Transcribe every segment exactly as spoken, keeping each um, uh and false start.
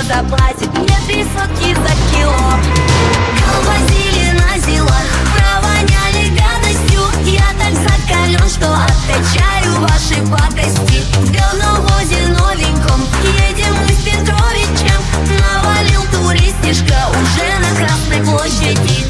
заплатит мне три сотки за кило. Колбасили на зилах, провоняли гадостью. Я так закален, что откачаю ваши пакости. В говновозе новеньком едем мы с Петровичем. Навалил туристишка уже на Красной площади.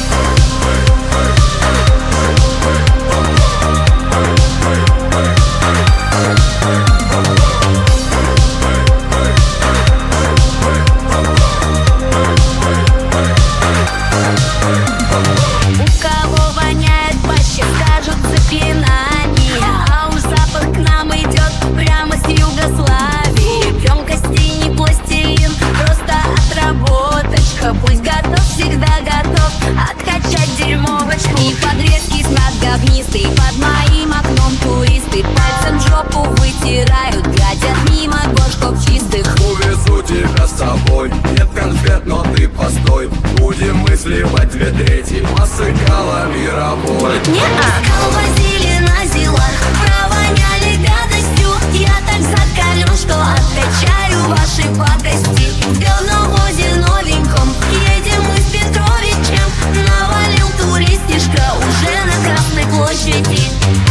Пусть готов, всегда готов откачать дерьмовочку. И подрезки смят говнистый, под моим окном туристы пальцем жопу вытирают, гадят мимо горшков чистых. Увезу тебя с собой, нет конфет, но ты постой. Будем мы сливать две трети массы кала мировой. Не-а. Колбасили на зилах, провоняли гадостью. Я так закален, что откачаю ваши пакости. В говновозе новеньком едем мы с Петровичем. Навалил туристишка уже на Красной площади.